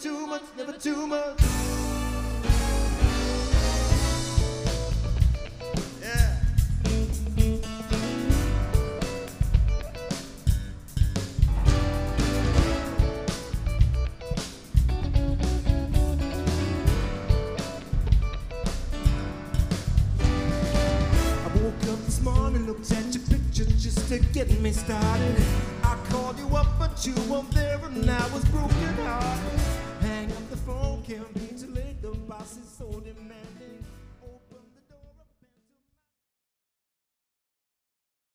too much, never too much. Yeah. I woke up this morning, looked at your picture just to get me started. I called you up, but you weren't there, and I was broken hearted. Hang up the phone, can't be too late. The boss is so demanding.